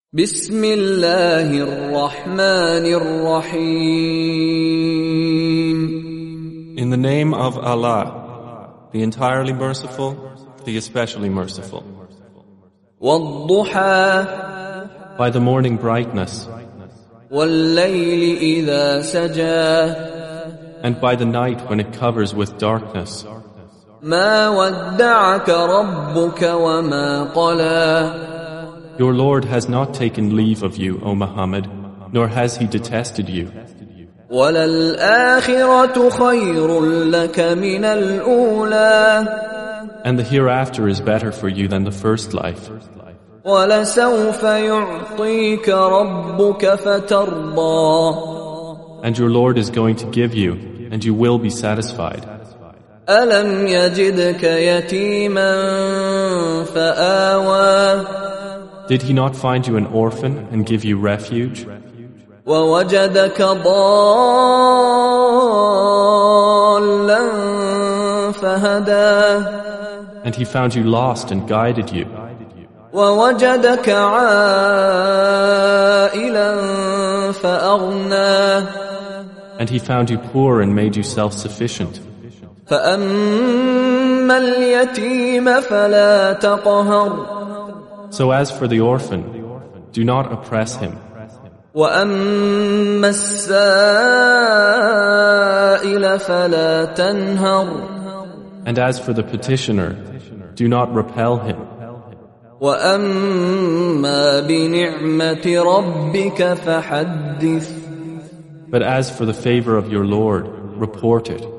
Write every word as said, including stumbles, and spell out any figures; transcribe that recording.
بسم الله الرحمن الرحيم. In the name of Allah, the entirely merciful, the especially merciful. والضحى By the morning brightness, والليل إذا سجى and by the night when it covers with darkness. ما ودعك ربك وما قلى. Your Lord has not taken leave of you, O Muhammad, nor has He detested you. وَلَلْآخِرَةُ خَيْرٌ لَكَ مِنَ الْأُولَى. And the hereafter is better for you than the first life. وَلَسَوْفَ يُعْطِيكَ رَبُّكَ فَتَرْضَى. And your Lord is going to give you, and you will be satisfied. أَلَمْ يَجِدْكَ يَتِيمًا فَآوَى. Did He not find you an orphan and give you refuge? وَوَجَدَكَ ضَالًّا فَهَدَى. And He found you lost and guided you. وَوَجَدَكَ عَائِلًا فَأَغْنَى. And He found you poor and made you self-sufficient. فَأَمَّا الْيَتِيمَ فَلَا تَقْهَرْ. So as for the orphan, do not oppress him. وَأَمَّا السَّائِلَ فَلَا تَنْهَرْ. And as for the petitioner, do not repel him. وَأَمَّا بِنِعْمَةِ رَبِّكَ فَحَدِّثْ. But as for the favor of your Lord, report it.